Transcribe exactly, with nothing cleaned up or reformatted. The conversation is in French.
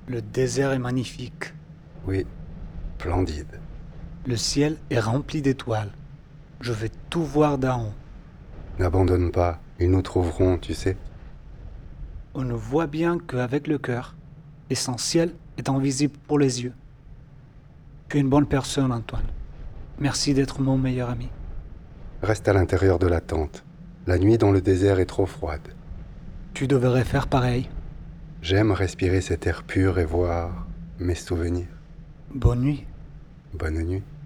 Le désert est magnifique. Oui, splendide. Le ciel est rempli d'étoiles. Je vais tout voir d'en haut. N'abandonne pas, ils nous trouveront, tu sais. On ne voit bien qu'avec le cœur. L'essentiel est invisible pour les yeux. Tu es une bonne personne, Antoine. Merci d'être mon meilleur ami. Reste à l'intérieur de la tente. La nuit dans le désert est trop froide. Tu devrais faire pareil. J'aime respirer cet air pur et voir mes souvenirs. Bonne nuit. Bonne nuit.